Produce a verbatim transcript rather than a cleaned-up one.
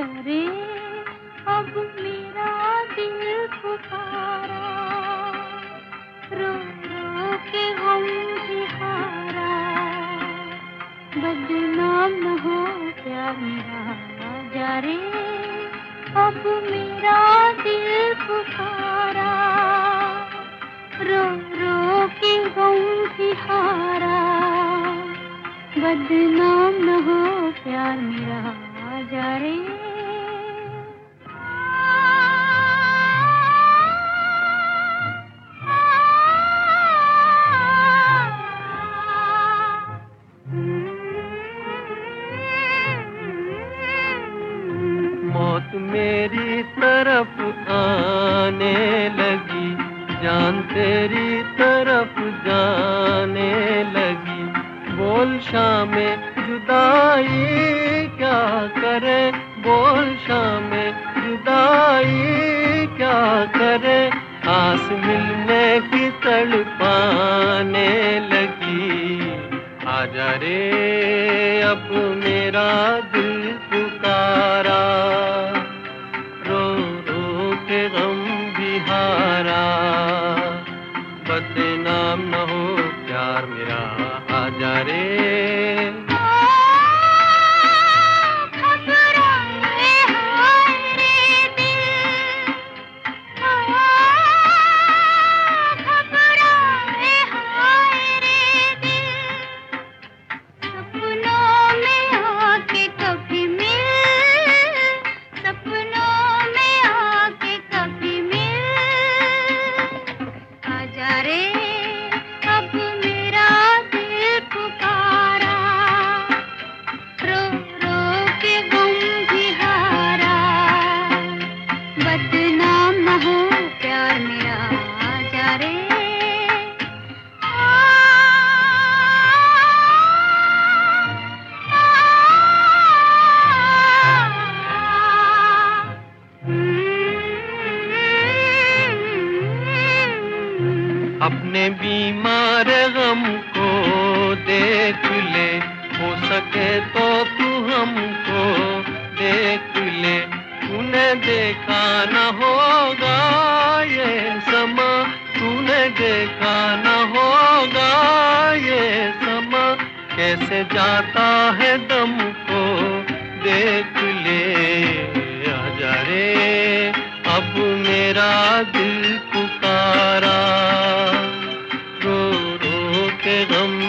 रे अब मेरा दिल पुकारा, रो रो के गम भी हारा, बदनाम न हो प्यार मेरा, आजा रे अब मेरा दिल पुकारा, रो रो के गम भी हारा, बदनाम न हो प्यार मेरा, आजा रे। मौत मेरी तरफ आने लगी, जान तेरी तरफ जाने लगी, बोल शामे जुदाई क्या करे, बोल शामे जुदाई क्या करे, आस मिलने की तड़पाने लगी, आजा रे अब मेरा दिल पुकारा, रो रो के गम भी हारा, बदनाम न हो प्यार मेरा, आजा रे। अपने बीमार गम को देख ले, हो सके तो तू हमको देख ले, तूने देखा न होगा ये समा, तूने देखा न होगा ये समा, कैसे जाता है दम को देख ले, आजा रे अब मेरा दिल पुकारा, रो रो के गम